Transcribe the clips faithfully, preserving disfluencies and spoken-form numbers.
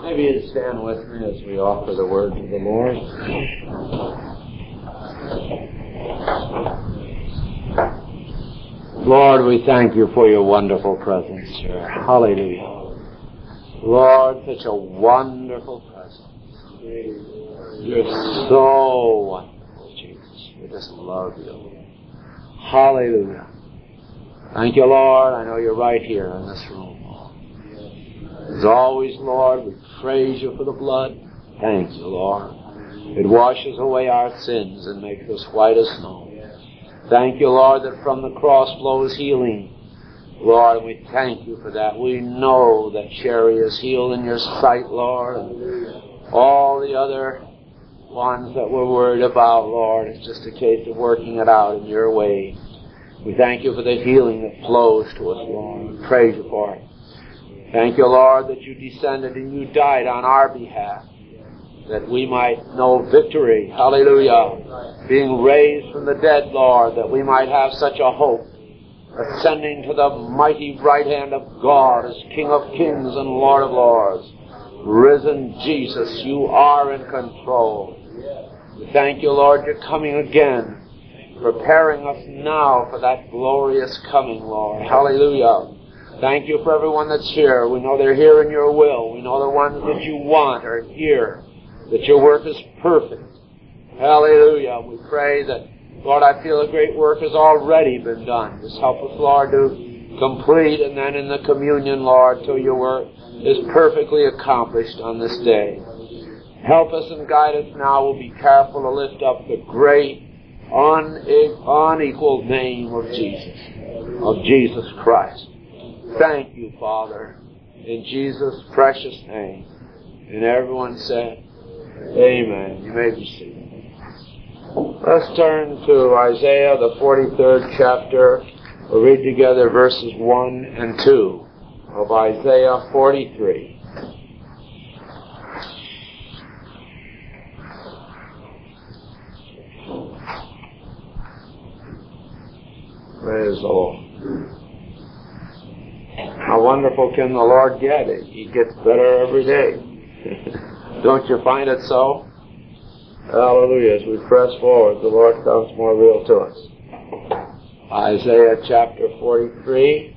Maybe you'd stand with me as we offer the word to the Lord. Lord, we thank you for your wonderful presence here. Hallelujah. Lord, such a wonderful presence. You're so wonderful, Jesus. We just love you. Hallelujah. Thank you, Lord. I know you're right here in this room, Lord. As always, Lord, we praise you for the blood. Thank you, Lord. It washes away our sins and makes us white as snow. Thank you, Lord, that from the cross flows healing. Lord, and we thank you for that. We know that Sherry is healed in your sight, Lord. All the other ones that we're worried about, Lord, it's just a case of working it out in your way. We thank you for the healing that flows to us, Lord. We praise you for it. Thank you, Lord, that you descended and you died on our behalf, that we might know victory. Hallelujah. Being raised from the dead, Lord, that we might have such a hope, ascending to the mighty right hand of God as King of kings and Lord of lords. Risen Jesus, you are in control. We thank you, Lord, you're coming again, preparing us now for that glorious coming, Lord. Hallelujah. Thank you for everyone that's here. We know they're here in your will. We know the ones that you want are here, that your work is perfect. Hallelujah. We pray that, Lord, I feel a great work has already been done. Just help us, Lord, to complete, and then in the communion, Lord, till your work is perfectly accomplished on this day. Help us and guide us now. We'll be careful to lift up the great, unequaled name of Jesus, of Jesus Christ. Thank you, Father, in Jesus' precious name. And everyone said, amen. You may be seated. Let's turn to Isaiah, the forty-third chapter. We'll read together verses one and two of Isaiah forty-three. Praise the Lord. How wonderful can the Lord get? He gets better every day. Don't you find it so? Hallelujah. As we press forward, the Lord comes more real to us. Isaiah chapter forty-three.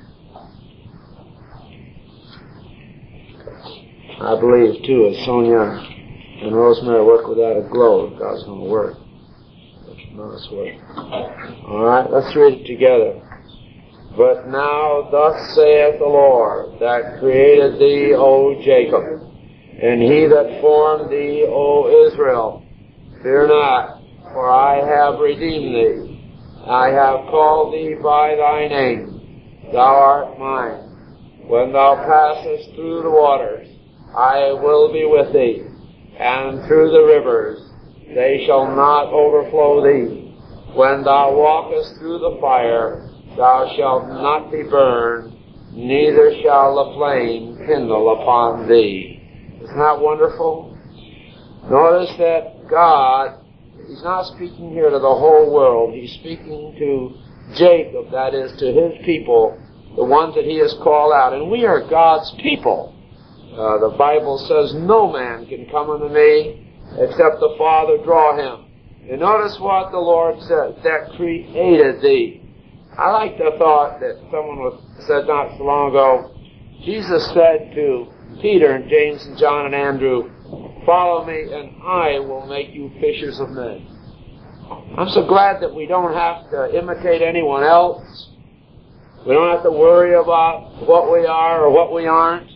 I believe, too, as Sonia and Rosemary work without a globe, God's going to work. Notice what. All right, let's read it together. But now thus saith the Lord, that created thee, O Jacob, and he that formed thee, O Israel, fear not, for I have redeemed thee. I have called thee by thy name. Thou art mine. When thou passest through the waters, I will be with thee, and through the rivers, they shall not overflow thee. When thou walkest through the fire, thou shalt not be burned, neither shall the flame kindle upon thee. Isn't that wonderful? Notice that God, he's not speaking here to the whole world. He's speaking to Jacob, that is, to his people, the ones that he has called out. And we are God's people. Uh, the Bible says, no man can come unto me except the Father draw him. And notice what the Lord said, that created thee. I like the thought that someone was said not so long ago. Jesus said to Peter and James and John and Andrew, follow me and I will make you fishers of men. I'm so glad that we don't have to imitate anyone else. We don't have to worry about what we are or what we aren't.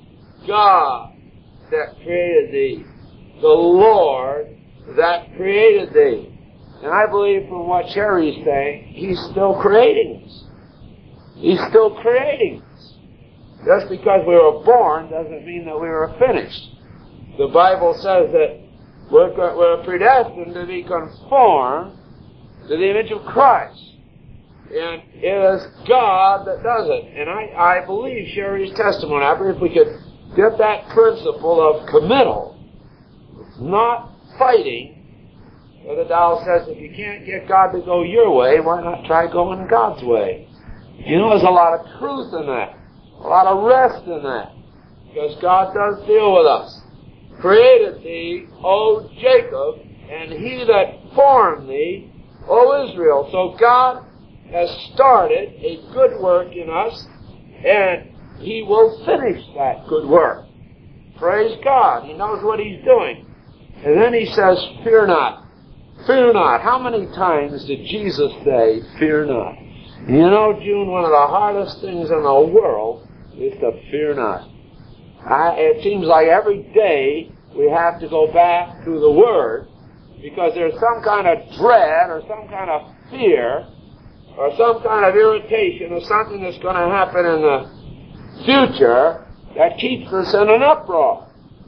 God that created thee. The Lord that created thee. And I believe from what Sherry's saying, he's still creating us. He's still creating us. Just because we were born doesn't mean that we were finished. The Bible says that we're, we're predestined to be conformed to the image of Christ. And it is God that does it. And I, I believe Sherry's testimony, I believe if we could get that principle of committal, not fighting. Brother Dow says if you can't get God to go your way, why not try going God's way? You know, there's a lot of truth in that, a lot of rest in that. because God does deal with us. Created thee, O Jacob, and he that formed thee, O Israel. So God has started a good work in us, and he will finish that good work. Praise God. He knows what he's doing. And then he says, fear not. Fear not. How many times did Jesus say, fear not? You know, June, one of the hardest things in the world is to fear not. I, it seems like every day we have to go back to the Word because there's some kind of dread or some kind of fear or some kind of irritation or something that's going to happen in the future that keeps us in an uproar.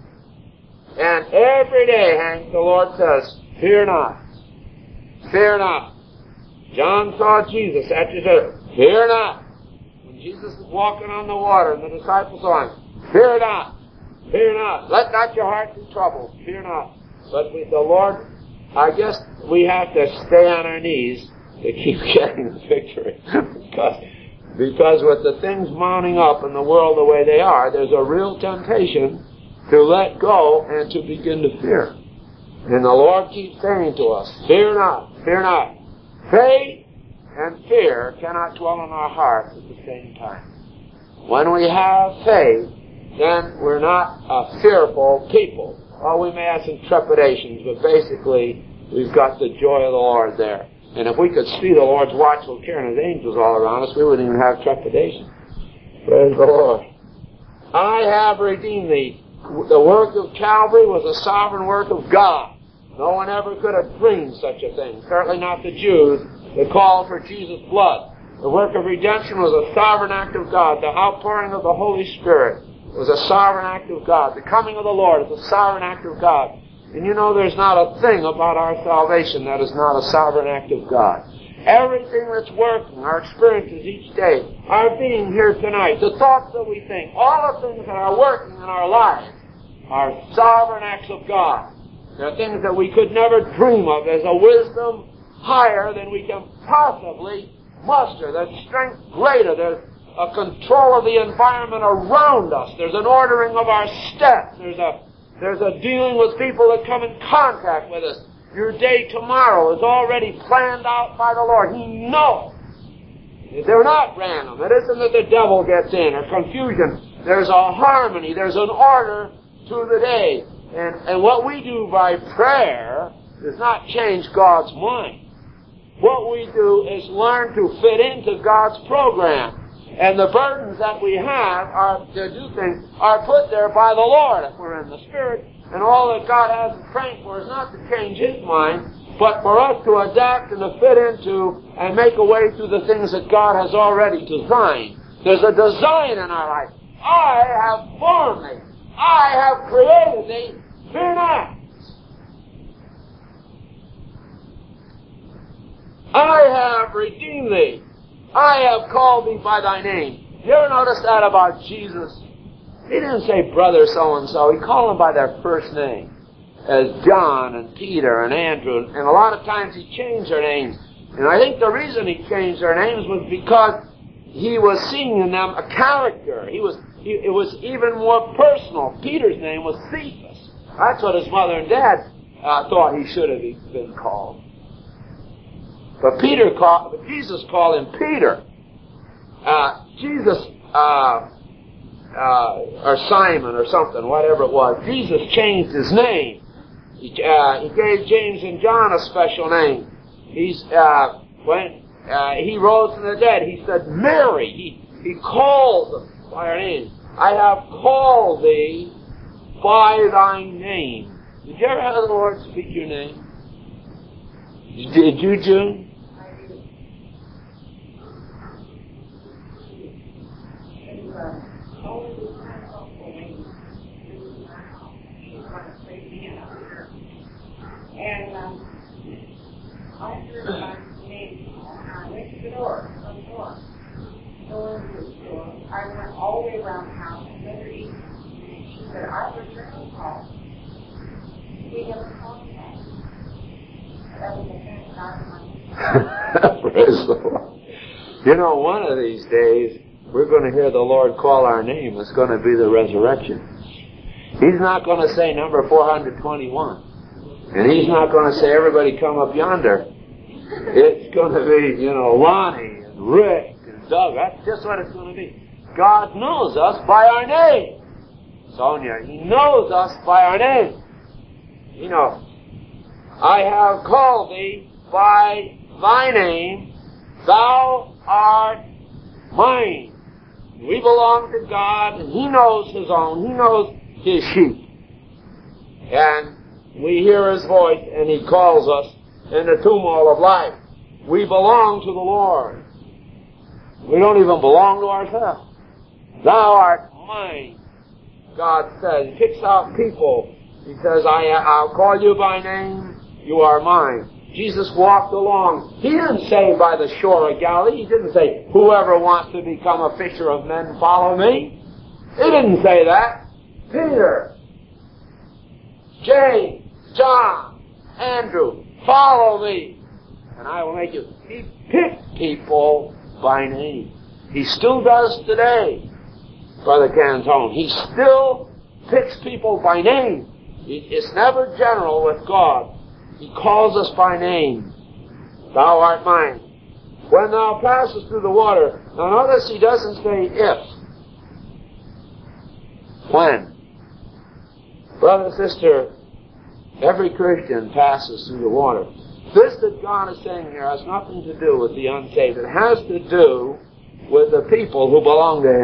And every day, Hank, the Lord says, fear not. Fear not. John saw Jesus. After he said, fear not. When Jesus was walking on the water and the disciples saw him, fear not. Fear not. Let not your heart be troubled. Fear not. But with the Lord, I guess we have to stay on our knees to keep getting the victory. because, because with the things mounting up in the world the way they are, there's a real temptation to let go and to begin to fear. And the Lord keeps saying to us, fear not, fear not. Faith and fear cannot dwell in our hearts at the same time. When we have faith, then we're not a fearful people. Well, we may have some trepidations, but basically we've got the joy of the Lord there. And if we could see the Lord's watchful care and His angels all around us, we wouldn't even have trepidation. Praise the Lord. I have redeemed thee. The work of Calvary was a sovereign work of God. No one ever could have dreamed such a thing. Certainly not the Jews that called for Jesus' blood. The work of redemption was a sovereign act of God. The outpouring of the Holy Spirit was a sovereign act of God. The coming of the Lord is a sovereign act of God. And you know there's not a thing about our salvation that is not a sovereign act of God. Everything that's working, our experiences each day, our being here tonight, the thoughts that we think, all the things that are working in our lives are sovereign acts of God. They're things that we could never dream of. There's a wisdom higher than we can possibly muster. There's strength greater. There's a control of the environment around us. There's an ordering of our steps. There's a there's a dealing with people that come in contact with us. Your day tomorrow is already planned out by the Lord. He knows. They're not random. It isn't that the devil gets in or confusion. There's a harmony. There's an order to the day. And, and what we do by prayer does not change God's mind. What we do is learn to fit into God's program. And the burdens that we have are to do things are put there by the Lord if we're in the Spirit. And all that God has in praying for is not to change His mind, but for us to adapt and to fit into and make a way through the things that God has already designed. There's a design in our life. I have formed thee. I have created thee. Fear not. I have redeemed thee. I have called thee by thy name. You ever notice that about Jesus? He didn't say brother so-and-so. He called them by their first name. As John and Peter and Andrew. And a lot of times he changed their names. And I think the reason he changed their names was because he was seeing in them a character. He was. He, it was even more personal. Peter's name was Cephas. That's what his mother and dad uh, thought he should have been called. But Peter called, but Jesus called him Peter. Uh, Jesus, uh, uh, or Simon or something, whatever it was. Jesus changed his name. He, uh, he gave James and John a special name. He's uh, when uh, he rose from the dead, he said Mary. He he called them by her name. I have called thee by thy name. Did you ever have the Lord speak your name? Did you, June? And um, I heard my name, and I went to the door, front door. Door to the door. I went all the way around the house and met her eating. She said, I heard your own call. We never called you back. That was the first time in my life. Praise the Lord. You know, one of these days, we're going to hear the Lord call our name. It's going to be the resurrection. He's not going to say number four hundred twenty-one. And He's not going to say, everybody come up yonder. It's going to be, you know, Lonnie and Rick and Doug. That's just what it's going to be. God knows us by our name. Sonia, He knows us by our name. You know, I have called thee by thy name. Thou art mine. We belong to God, and He knows His own. He knows His sheep. And we hear His voice, and He calls us in the tumult of life. We belong to the Lord. We don't even belong to ourselves. Thou art mine, God says. He picks out people. He says, I, I'll call you by name. You are mine. Jesus walked along. He didn't say by the shore of Galilee. He didn't say, whoever wants to become a fisher of men, follow me. He didn't say that. Peter, James, John, Andrew, follow me, and I will make you. He picked people by name. He still does today, Brother Cantone. He still picks people by name. It's never general with God. He calls us by name. Thou art mine. When thou passest through the water. Now notice He doesn't say if. When. Brother, sister, every Christian passes through the water. This that God is saying here has nothing to do with the unsaved. It has to do with the people who belong to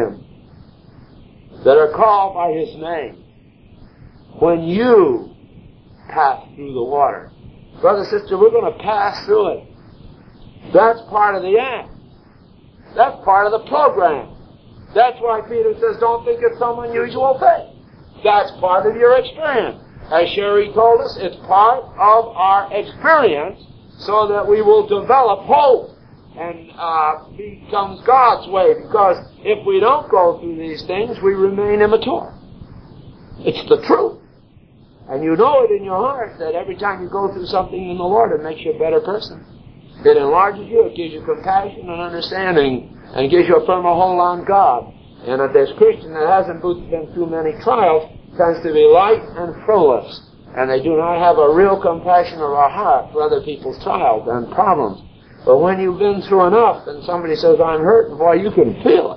Him, that are called by His name. When you pass through the water. Brother, sister, we're going to pass through it. That's part of the act. That's part of the program. That's why Peter says, don't think it's some unusual thing. That's part of your experience. As Sherry told us, it's part of our experience so that we will develop hope and uh, becomes God's way. Because if we don't go through these things, we remain immature. It's the truth. And you know it in your heart that every time you go through something in the Lord, it makes you a better person. It enlarges you, it gives you compassion and understanding, and gives you a firmer hold on God. And that this Christian that hasn't been through many trials tends to be light and fruitless. And they do not have a real compassion or a heart for other people's trials and problems. But when you've been through enough and somebody says, I'm hurt, boy, you can feel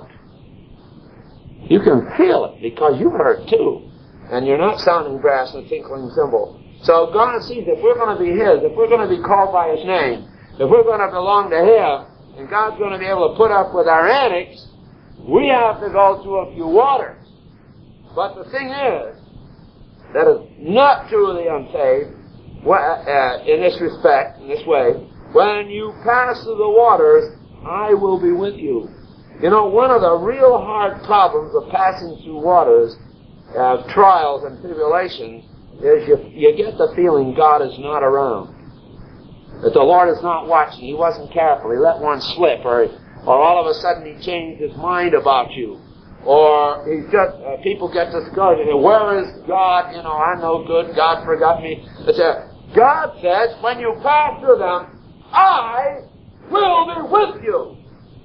it. You can feel it because you hurt too. And you're not sounding brass and tinkling cymbal. So God sees if we're going to be His, if we're going to be called by His name, if we're going to belong to Him, and God's going to be able to put up with our antics, we have to go through a few waters. But the thing is, that is not true of the unsaved, uh, in this respect, in this way. When you pass through the waters, I will be with you. You know, one of the real hard problems of passing through waters, of trials and tribulations, is you, you get the feeling God is not around. That the Lord is not watching. He wasn't careful. He let one slip, or, or all of a sudden He changed His mind about you. Or he just, uh, people get discouraged. And where is God? You know, I'm no good. God forgot me. It's a, God says, when you pass through them, I will be with you.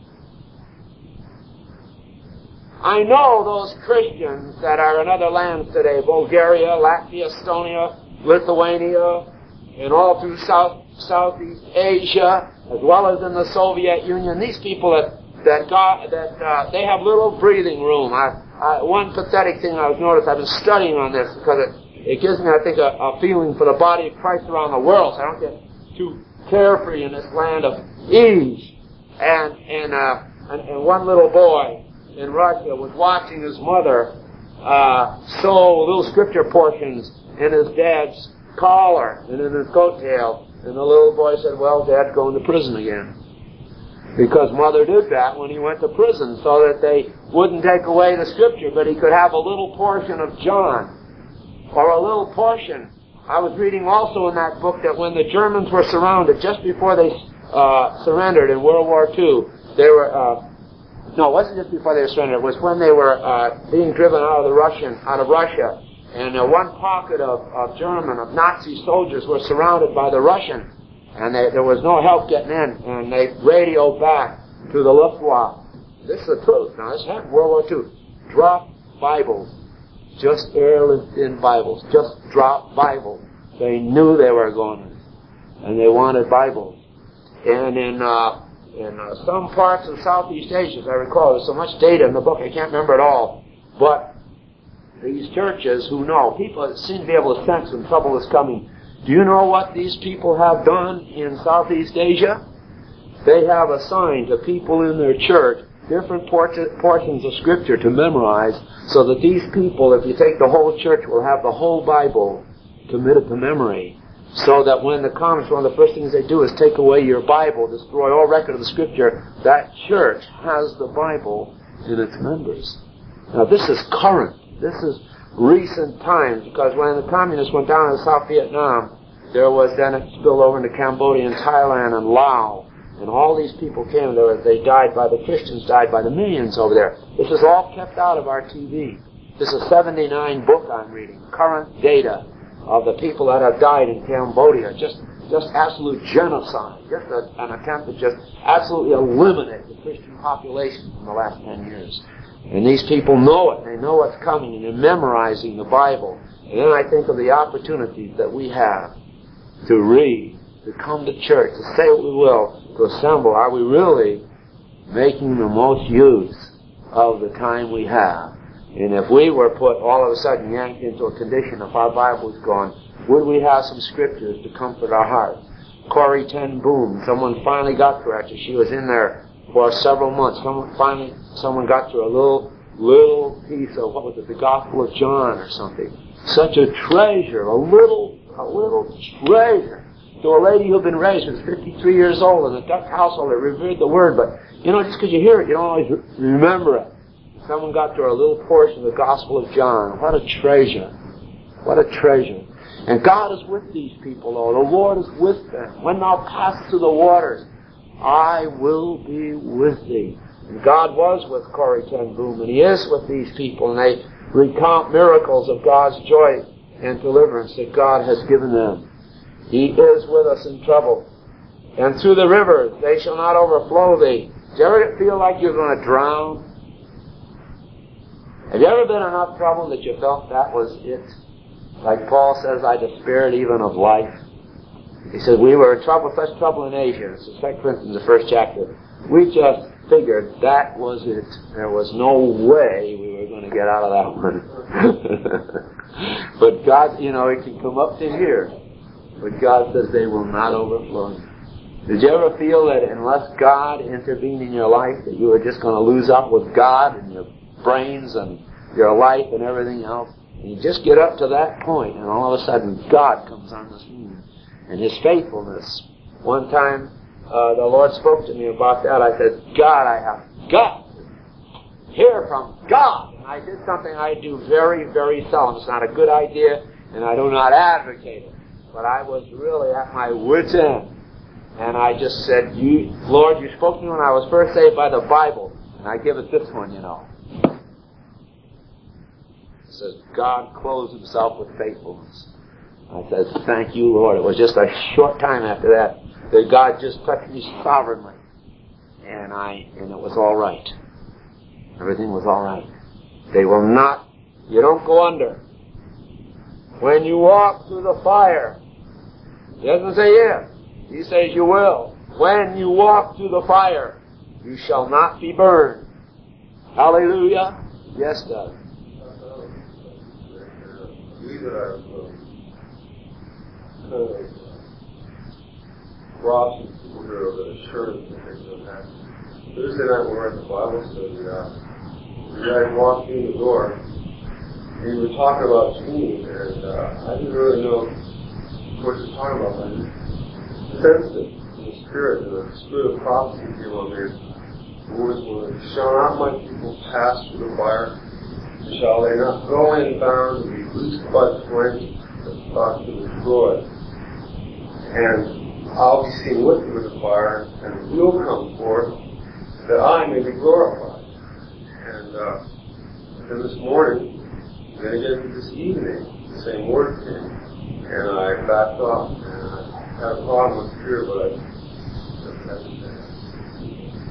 I know those Christians that are in other lands today, Bulgaria, Latvia, Estonia, Lithuania, and all through South, Southeast Asia, as well as in the Soviet Union. These people that that God, that uh, they have little breathing room. I, I, one pathetic thing I've noticed, I've been studying on this because it, it gives me, I think, a, a feeling for the body of Christ around the world, so I don't get too carefree in this land of ease. And and uh, and, and one little boy in Russia was watching his mother uh, sew little scripture portions in his dad's collar and in his coattail. And the little boy said, well, Dad's going to prison again. Because Mother did that when he went to prison so that they wouldn't take away the scripture, but he could have a little portion of John. Or a little portion. I was reading also in that book that when the Germans were surrounded, just before they uh, surrendered in World War Two, they were... Uh, No, it wasn't just before they were surrendered. It was when they were uh, being driven out of the Russian, out of Russia, and uh, one pocket of, of German, of Nazi soldiers were surrounded by the Russian, and they, there was no help getting in. And they radioed back to the Luftwaffe, This is the truth. Now, this happened in World War Two. Drop Bibles. Just airlift-in Bibles. Just drop Bibles. They knew they were going, and they wanted Bibles. And in uh, in uh, some parts of Southeast Asia, as I recall, there's so much data in the book, I can't remember it all. But these churches who know, people seem to be able to sense when trouble is coming. Do you know what these people have done in Southeast Asia? They have assigned to people in their church different portions of Scripture to memorize, so that these people, if you take the whole church, will have the whole Bible committed to memory. So that when the comes, one of the first things they do is take away your Bible, destroy all record of the Scripture. That church has the Bible in its members. Now this is current. This is recent times, because when the communists went down to South Vietnam, there was then a spill over into Cambodia and Thailand and Laos. And all these people came, there. They died by, the Christians died by the millions over there. This is all kept out of our T V. This is a seventy-nine book I'm reading, current data of the people that have died in Cambodia. Just just absolute genocide. Just a, an attempt to just absolutely eliminate the Christian population in the last ten years. And these people know it. They know what's coming, and they're memorizing the Bible. And then I think of the opportunities that we have to read, to come to church, to say what we will, to assemble. Are we really making the most use of the time we have? And if we were put all of a sudden yanked into a condition, if our Bible was gone, would we have some scriptures to comfort our hearts? Corrie ten Boom, someone finally got to her after she was in there for several months. Someone finally, someone got to a little, little piece of, what was it, the Gospel of John or something. Such a treasure, a little, a little treasure. To a lady who had been raised, who was fifty-three years old in a Dutch household that revered the Word, but, you know, just because you hear it, you don't always re- remember it. Someone got to her a little portion of the Gospel of John. What a treasure. What a treasure. And God is with these people, though. The Lord is with them. When thou pass through the waters, I will be with thee. And God was with Corrie ten Boom, and He is with these people, and they recount miracles of God's joy and deliverance that God has given them. He is with us in trouble. And through the rivers, they shall not overflow thee. Do you ever feel like you're going to drown? Have you ever been in enough trouble that you felt that was it? Like Paul says, I despaired even of life. He said, we were in trouble, such trouble in Asia. This is Second Corinthians, the first chapter. We just figured that was it. There was no way we were going to get out of that one. But God, you know, it can come up to here. But God says they will not overflow. Did you ever feel that unless God intervened in your life, that you were just going to lose out with God and your brains and your life and everything else? And you just get up to that point, and all of a sudden God comes on the scene. And His faithfulness. One time, uh, the Lord spoke to me about that. I said, God, I have got to hear from God. And I did something I do very, very seldom. It's not a good idea, and I do not advocate it. But I was really at my wit's end. And I just said, "You, Lord, you spoke to me when I was first saved by the Bible." And I give it this one, you know. It says, God clothes Himself with faithfulness. I said, thank you, Lord. It was just a short time after that that God just touched me sovereignly. And I, and it was all right. Everything was all right. They will not, you don't go under. When you walk through the fire, He doesn't say if. He says you will. When you walk through the fire, you shall not be burned. Hallelujah. Yes, Doug. Ross and here of the assurance and things like that. Thursday night we were at the Bible study. Uh, the guy walked in the door. We were talking about teens, and uh, I didn't really know what he was talking about. But I sensed it in the Spirit, and the Spirit of prophecy came on me. The words were, shall not my people pass through the fire? Shall they not go in bound and be loosed by the flames that sought to destroy? And I'll be seen with you in the fire, and will come forth, that I may be glorified. And uh, then this morning, then again this evening, the same word came, and I backed off, and I had a problem with fear, but I just had to say it.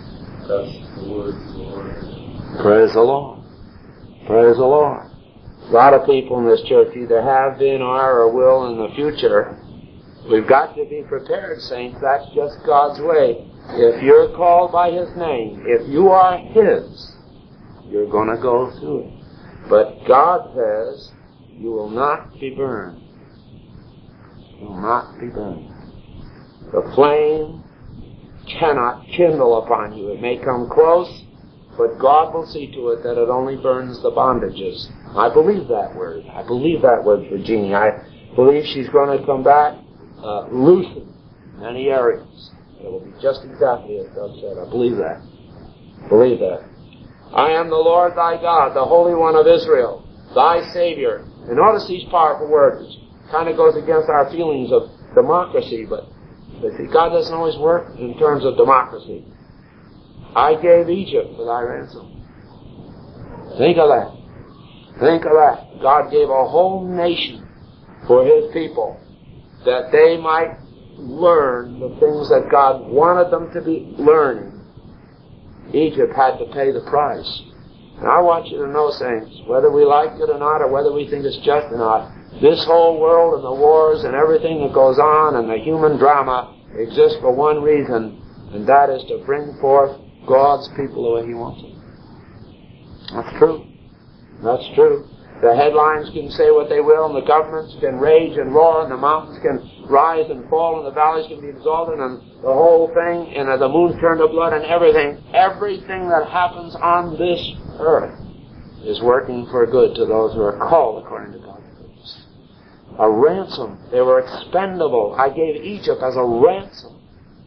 that's the word of the Lord. Praise the Lord. Praise the Lord. A lot of people in this church either have been, are, or will in the future. We've got to be prepared, saints. That's just God's way. If you're called by His name, if you are His, you're going to go through it. But God says, you will not be burned. You will not be burned. The flame cannot kindle upon you. It may come close, but God will see to it that it only burns the bondages. I believe that word. I believe that word for Jeannie. I believe she's going to come back uh, loosened in many areas. It will be just exactly as Doug said. I believe that. Believe that. I am the Lord thy God, the Holy One of Israel, thy Savior. And notice these powerful words. It kind of goes against our feelings of democracy, but, but see, God doesn't always work in terms of democracy. I gave Egypt for thy ransom. Think of that. Think of that. God gave a whole nation for His people that they might learn the things that God wanted them to be learning. Egypt had to pay the price. And I want you to know, saints, whether we like it or not, or whether we think it's just or not, this whole world and the wars and everything that goes on and the human drama exists for one reason, and that is to bring forth God's people the way He wants them. That's true. That's true. The headlines can say what they will, and the governments can rage and roar, and the mountains can rise and fall, and the valleys can be exalted, and the whole thing, and the moon's turned to blood, and everything. Everything that happens on this earth is working for good to those who are called according to God's purpose. A ransom. They were expendable. I gave Egypt as a ransom.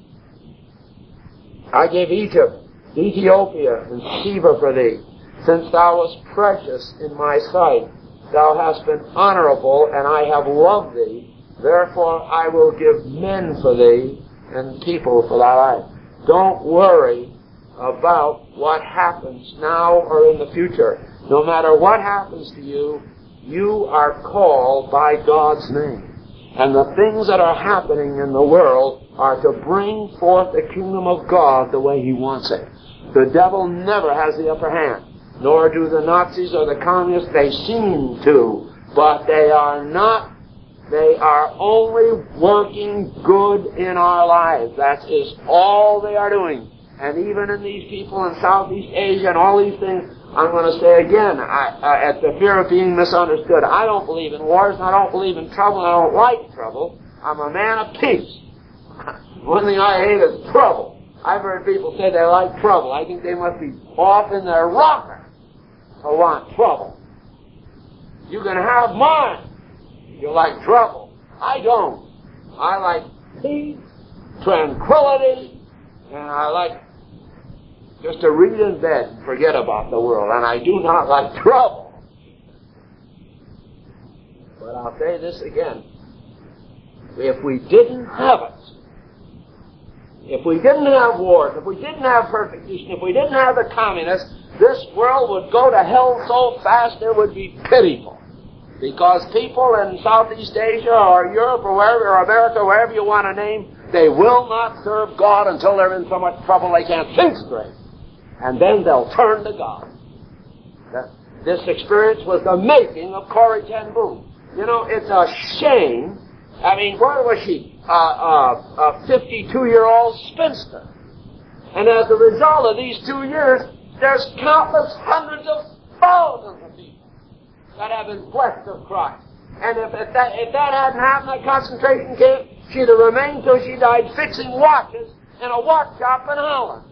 I gave Egypt, Ethiopia, and Sheba for thee. Since thou wast precious in my sight, thou hast been honorable, and I have loved thee. Therefore I will give men for thee, and people for thy life. Don't worry about what happens now or in the future. No matter what happens to you, you are called by God's name. And the things that are happening in the world are to bring forth the kingdom of God the way He wants it. The devil never has the upper hand. Nor do the Nazis or the communists. They seem to, but they are not. They are only working good in our lives. That is all they are doing. And even in these people in Southeast Asia and all these things, I'm going to say again, I, I, at the fear of being misunderstood, I don't believe in wars, and I don't believe in trouble, and I don't like trouble. I'm a man of peace. One thing I hate is trouble. I've heard people say they like trouble. I think they must be off in their rocker to want trouble. You can have mine. You like trouble. I don't. I like peace, tranquility, and I like just to read in bed and forget about the world. And I do not like trouble. But I'll say this again. If we didn't have it, if we didn't have wars, if we didn't have persecution, if we didn't have the communists, this world would go to hell so fast it would be pitiful. Because people in Southeast Asia or Europe or wherever, or America, wherever you want to name, they will not serve God until they're in so much trouble they can't think straight. And then they'll turn to God. That, this experience was the making of Corrie ten Boom. You know, it's a shame. I mean, where was she? Uh, uh, a fifty-two-year-old spinster. And as a result of these two years, there's countless hundreds of thousands of people that have been blessed of Christ. And if, if, that, if that hadn't happened, that concentration camp, she'd have remained till she died fixing watches in a watch shop in Holland.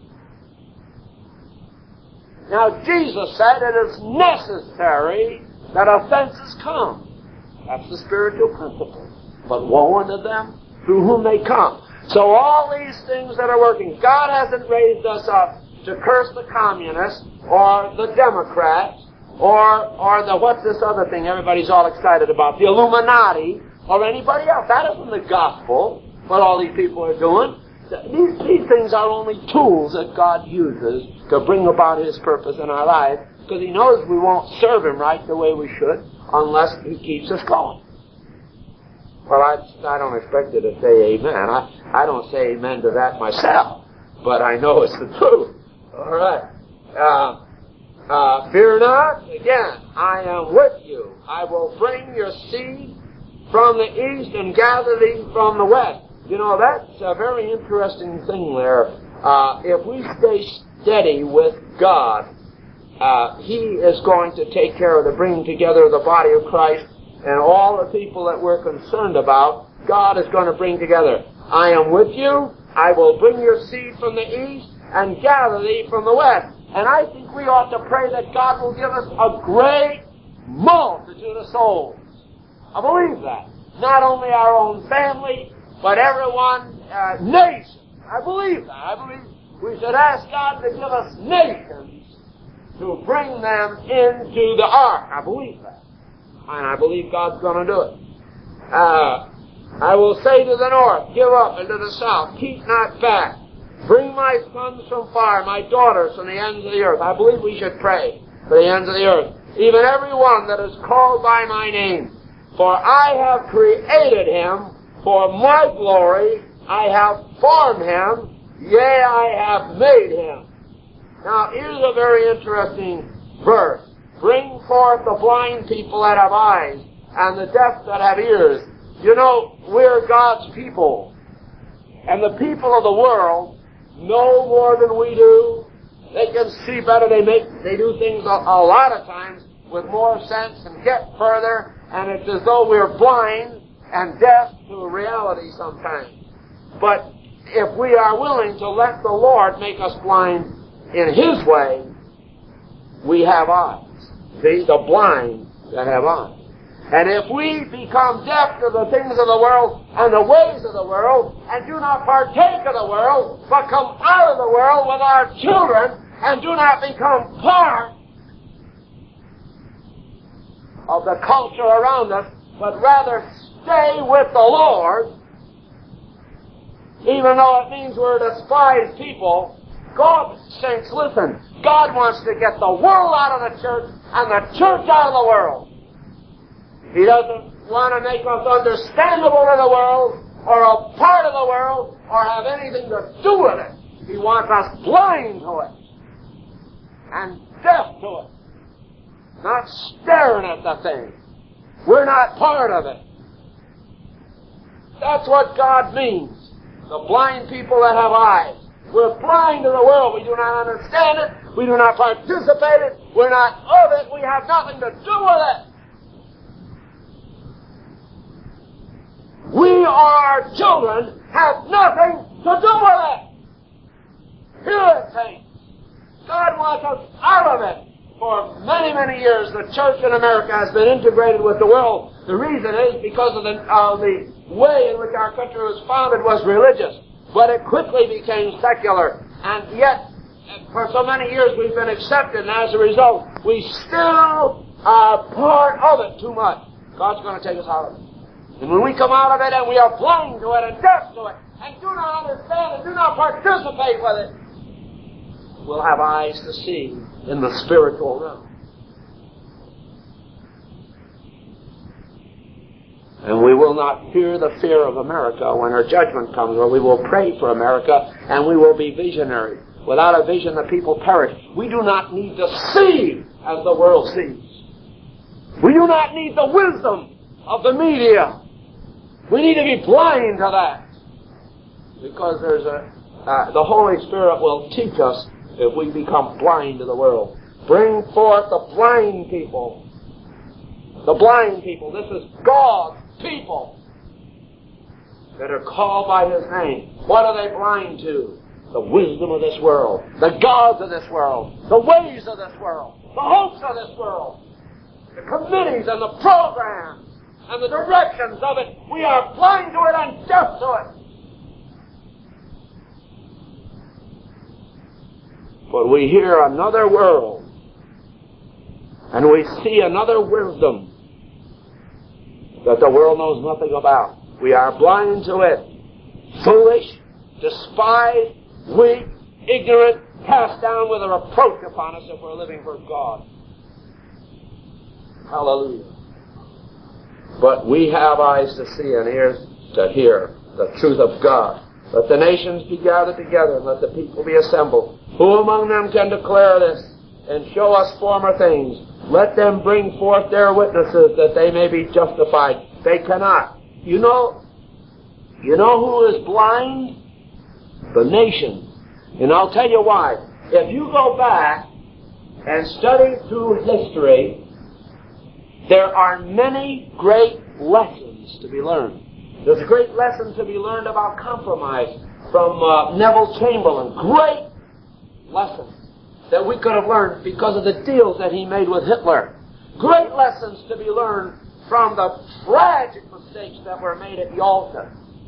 Now, Jesus said it is necessary that offenses come. That's the spiritual principle. But woe unto them through whom they come. So all these things that are working, God hasn't raised us up to curse the communists or the Democrats or or the, what's this other thing everybody's all excited about, the Illuminati or anybody else. That isn't the gospel, what all these people are doing. These, these things are only tools that God uses to bring about His purpose in our lives, because He knows we won't serve Him right the way we should unless He keeps us going. Well, I, I don't expect you to say amen. I, I don't say amen to that myself, but I know it's the truth. All right. Uh, uh, fear not. Again, I am with you. I will bring your seed from the east and gather thee from the west. You know, that's a very interesting thing there. Uh, if we stay steady with God, uh, He is going to take care of the bringing together of the body of Christ, and all the people that we're concerned about, God is going to bring together. I am with you. I will bring your seed from the east and gather thee from the west. And I think we ought to pray that God will give us a great multitude of souls. I believe that. Not only our own family, but everyone, uh, nation. I believe that. I believe we should ask God to give us nations to bring them into the ark. I believe that. And I believe God's going to do it. Uh, I will say to the north, give up, and to the south, keep not back. Bring my sons from far, my daughters from the ends of the earth. I believe we should pray for the ends of the earth. Even every one that is called by my name. For I have created him for my glory. I have formed him. Yea, I have made him. Now, here's a very interesting verse. Bring forth the blind people that have eyes, and the deaf that have ears. You know, we're God's people. And the people of the world know more than we do. They can see better. They make, they do things a, a lot of times with more sense and get further. And it's as though we're blind and deaf to reality sometimes. But if we are willing to let the Lord make us blind in His way, we have eyes. See, the blind that have eyes. And if we become deaf to the things of the world and the ways of the world and do not partake of the world, but come out of the world with our children and do not become part of the culture around us, but rather stay with the Lord, even though it means we're despised people, God, saints, listen, God wants to get the world out of the church and the church out of the world. He doesn't want to make us understandable to the world or a part of the world or have anything to do with it. He wants us blind to it and deaf to it, not staring at the thing. We're not part of it. That's what God means. The blind people that have eyes. We're blind to the world. We do not understand it. We do not participate in it. We're not of it. We have nothing to do with it. We or our children have nothing to do with it. Hear it, saints. God wants us out of it. For many, many years, the church in America has been integrated with the world. The reason is because of the, uh, the way in which our country was founded was religious. But it quickly became secular. And yet, for so many years, we've been accepted. And as a result, we still are part of it too much. God's going to take us out of it. And when we come out of it and we are blind to it and deaf to it and do not understand and do not participate with it, we'll have eyes to see in the spiritual realm. And we will not fear the fear of America when her judgment comes, or we will pray for America and we will be visionary. Without a vision, the people perish. We do not need to see as the world sees. We do not need the wisdom of the media. We need to be blind to that. Because there's a, uh, the Holy Spirit will teach us if we become blind to the world. Bring forth the blind people. The blind people. This is God's people that are called by His name. What are they blind to? The wisdom of this world. The gods of this world. The ways of this world. The hopes of this world. The committees and the programs and the directions of it. We are blind to it and deaf to it. But we hear another world, and we see another wisdom that the world knows nothing about. We are blind to it. Foolish, despised, weak, ignorant, cast down with a reproach upon us if we're living for God. Hallelujah. But we have eyes to see and ears to hear the truth of God. Let the nations be gathered together and let the people be assembled. Who among them can declare this and show us former things? Let them bring forth their witnesses that they may be justified. They cannot. You know, you know who is blind? The nation. And I'll tell you why. If you go back and study through history, there are many great lessons to be learned. There's a great lesson to be learned about compromise from uh, Neville Chamberlain. Great lesson that we could have learned because of the deals that he made with Hitler. Great lessons to be learned from the tragic mistakes that were made at Yalta.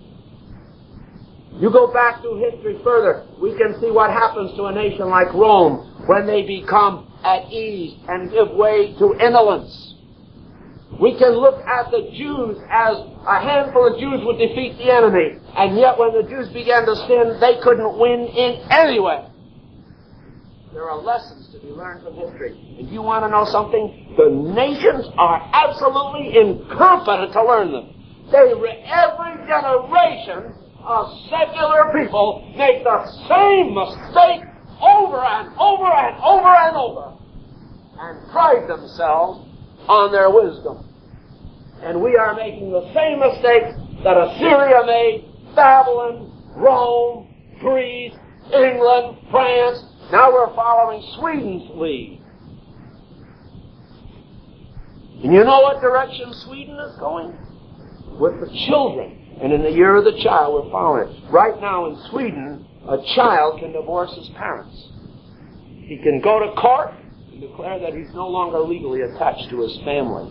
You go back through history further, we can see what happens to a nation like Rome when they become at ease and give way to indolence. We can look at the Jews as a handful of Jews would defeat the enemy, and yet when the Jews began to sin, they couldn't win in any way. There are lessons to be learned from history. If you want to know something, the nations are absolutely incompetent to learn them. They, every generation of secular people make the same mistake over and over and over and over and pride themselves on their wisdom. And we are making the same mistakes that Assyria made, Babylon, Rome, Greece, England, France. Now we're following Sweden's lead. And you know what direction Sweden is going? With the children. And in the year of the child, we're following it. Right now in Sweden, a child can divorce his parents. He can go to court and declare that he's no longer legally attached to his family.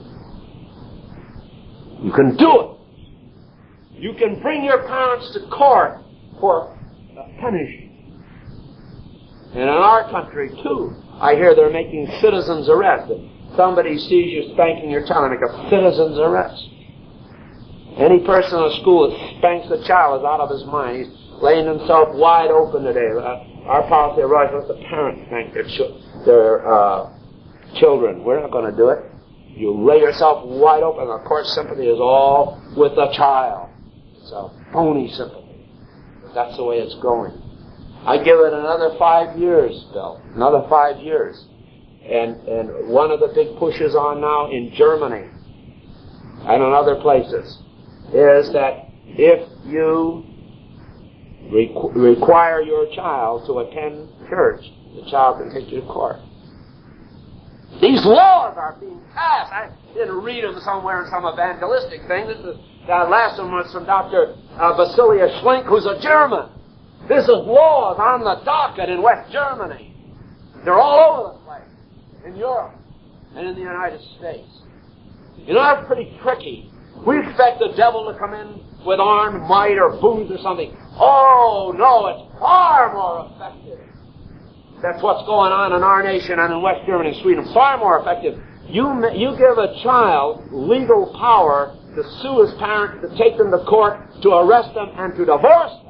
You can do it. You can bring your parents to court for punishment. And in our country, too, I hear they're making citizen's arrest. If somebody sees you spanking your child, they make a citizen's arrest. Any person in a school that spanks a child is out of his mind. He's laying himself wide open today. Uh, our policy at Royce, let the parents spank their, ch- their uh, children. We're not going to do it. You lay yourself wide open. The court sympathy is all with the child. It's a phony sympathy. That's the way it's going. I give it another five years, Bill. Another five years. And and one of the big pushes on now in Germany and in other places is that if you requ- require your child to attend church, the child can take you to court. These laws are being passed. I didn't read them somewhere in some evangelistic thing. This is that last one was from Doctor Uh, Basilia Schlink, who's a German. This is laws on the docket in West Germany. They're all over the place. In Europe and in the United States. You know, that's pretty tricky. We expect the devil to come in with armed might or booze or something. Oh, no, it's far more effective. That's what's going on in our nation and in West Germany and Sweden. Far more effective. You, you give a child legal power to sue his parents, to take them to court, to arrest them, and to divorce them.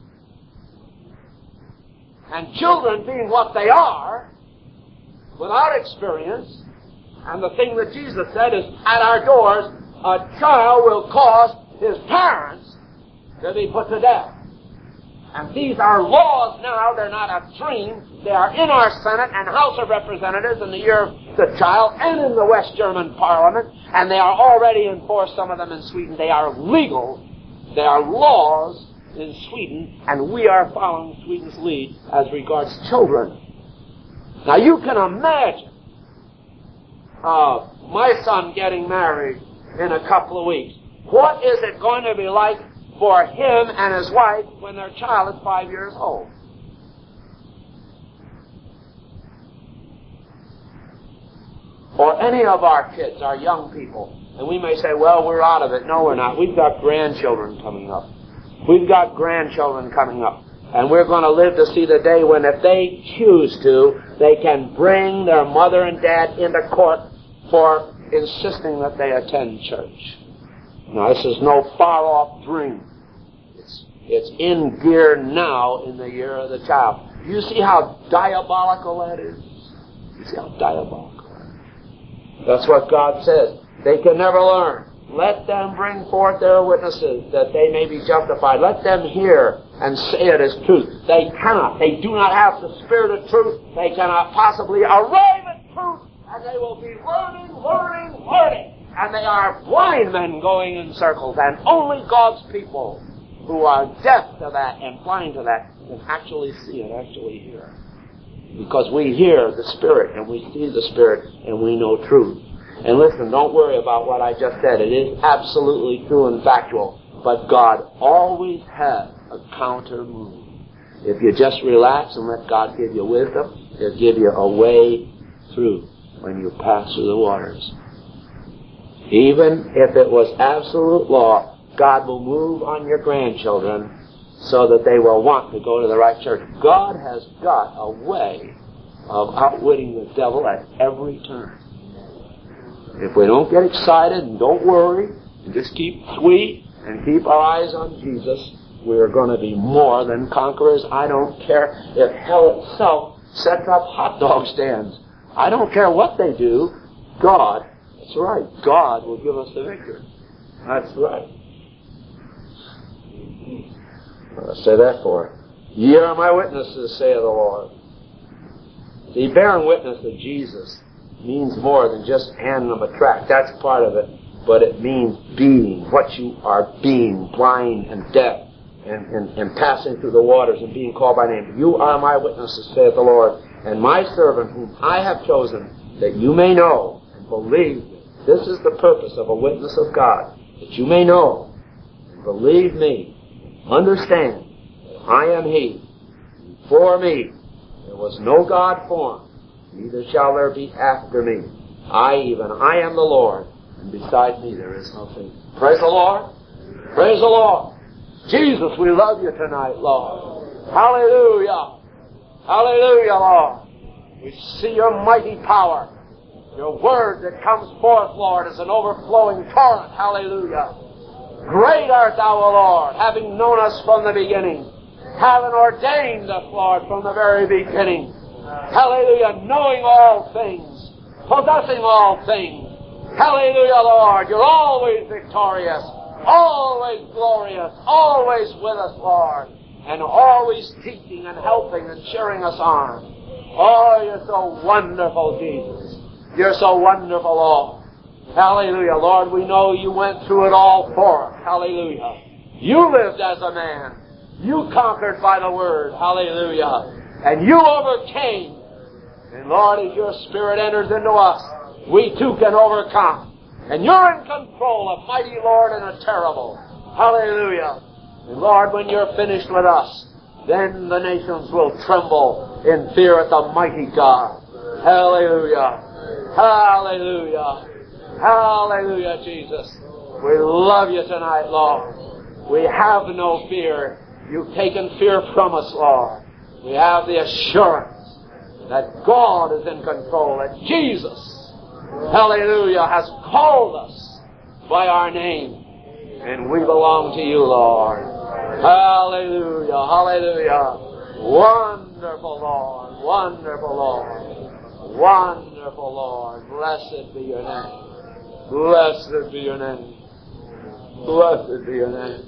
And children, being what they are, without experience, and the thing that Jesus said is, at our doors, a child will cause his parents to be put to death. And these are laws now. They're not a dream. They are in our Senate and House of Representatives in the year of the child and in the West German Parliament. And they are already enforced, some of them in Sweden. They are legal. They are laws in Sweden. And we are following Sweden's lead as regards children. Now you can imagine uh, my son getting married in a couple of weeks. What is it going to be like for him and his wife when their child is five years old? Or any of our kids, our young people. And we may say, well, we're out of it. No, we're not. We've got grandchildren coming up. We've got grandchildren coming up. And we're going to live to see the day when, if they choose to, they can bring their mother and dad into court for insisting that they attend church. Now, this is no far-off dream. It's, it's in gear now in the year of the child. Do you see how diabolical that is? You see how diabolical that is? That's what God says. They can never learn. Let them bring forth their witnesses, that they may be justified. Let them hear and say it as truth. They cannot. They do not have the spirit of truth. They cannot possibly arrive at truth, and they will be learning, learning, learning. And they are blind men going in circles, and only God's people who are deaf to that and blind to that can actually see and actually hear. Because we hear the Spirit, and we see the Spirit, and we know truth. And listen, don't worry about what I just said. It is absolutely true and factual. But God always has a counter move. If you just relax and let God give you wisdom, He'll give you a way through when you pass through the waters. Even if it was absolute law, God will move on your grandchildren so that they will want to go to the right church. God has got a way of outwitting the devil at every turn. If we don't get excited and don't worry and just keep sweet and keep our eyes on Jesus, we are going to be more than conquerors. I don't care if hell itself sets up hot dog stands. I don't care what they do. God, that's right, God will give us the victory. That's right. I'll say that for ye are my witnesses, saith the Lord. See, bearing witness to Jesus means more than just handing them a tract. That's part of it. But it means being, what you are being, blind and deaf, and, and, and passing through the waters and being called by name. You are my witnesses, saith the Lord, and my servant whom I have chosen, that you may know and believe. This is the purpose of a witness of God, that you may know and believe me. Understand that I am He. Before me there was no God formed, neither shall there be after me. I, even I am the Lord, and beside me there is no thing. Praise the Lord. Praise the Lord. Jesus, we love you tonight, Lord. Hallelujah. Hallelujah, Lord. We see your mighty power. Your word that comes forth, Lord, is an overflowing torrent. Hallelujah. Great art thou, O Lord, having known us from the beginning, having ordained us, Lord, from the very beginning. Hallelujah, knowing all things, possessing all things. Hallelujah, Lord, you're always victorious, always glorious, always with us, Lord, and always teaching and helping and cheering us on. Oh, you're so wonderful, Jesus. You're so wonderful, Lord. Hallelujah, Lord, we know you went through it all for us. Hallelujah. You lived as a man. You conquered by the word. Hallelujah. And you overcame. And Lord, as your Spirit enters into us, we too can overcome. And you're in control, a mighty Lord and a terrible. Hallelujah. And Lord, when you're finished with us, then the nations will tremble in fear at the mighty God. Hallelujah. Hallelujah. Hallelujah, Jesus. We love you tonight, Lord. We have no fear. You've taken fear from us, Lord. We have the assurance that God is in control, that Jesus, hallelujah, has called us by our name, and we belong to you, Lord. Hallelujah, hallelujah. Wonderful Lord, wonderful Lord, wonderful Lord. Blessed be your name. Blessed be your name. Blessed be your name.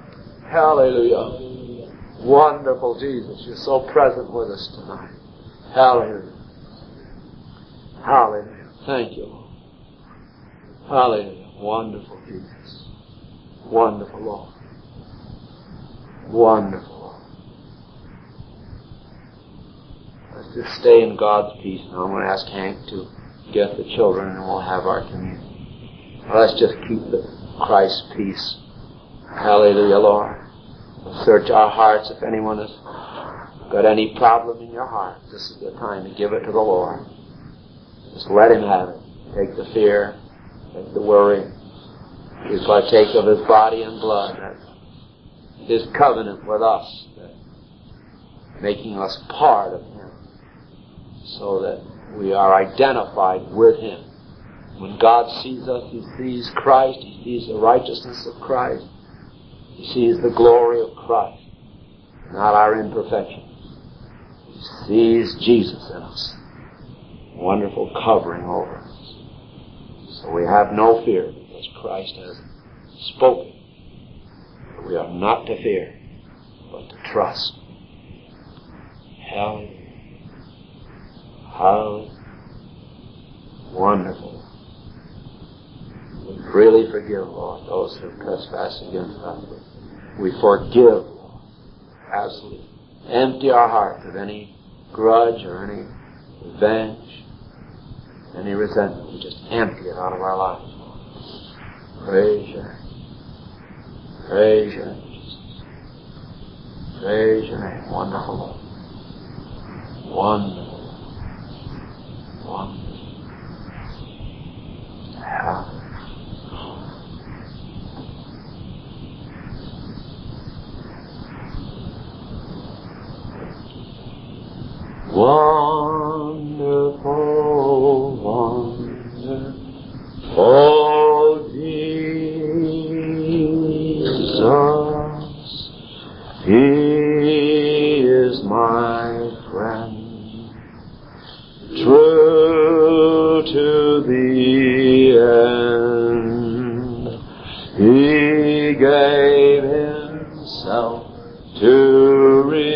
Hallelujah. Wonderful Jesus, you're so present with us tonight. Hallelujah. Hallelujah. Thank you, Lord. Hallelujah. Wonderful Jesus. Wonderful Lord. Wonderful Lord. Let's just stay in God's peace now. I'm going to ask Hank to get the children and we'll have our communion. Let's just keep the Christ's peace. Hallelujah, Lord. Search our hearts. If anyone has got any problem in your heart, this is the time to give it to the Lord. Just let Him have it. Take the fear, take the worry. We partake of His body and blood, that His covenant with us, that making us part of Him, so that we are identified with Him. When God sees us, He sees Christ, He sees the righteousness of Christ, He sees the glory of Christ, not our imperfections. He sees Jesus in us. Wonderful covering over us. So we have no fear because Christ has spoken. We are not to fear, but to trust. Hallelujah. Hallelujah. Wonderful. We freely forgive, Lord, those who trespass against us. We forgive, Lord. Absolutely. Empty our heart of any grudge or any revenge, any resentment. We just empty it out of our lives. Praise your name. Praise your name, Jesus. Praise your name. Wonderful Lord. Wonderful. Wonderful. Hallelujah. Wonderful, wonderful Jesus, He is my friend, true to the end. He gave Himself to redeem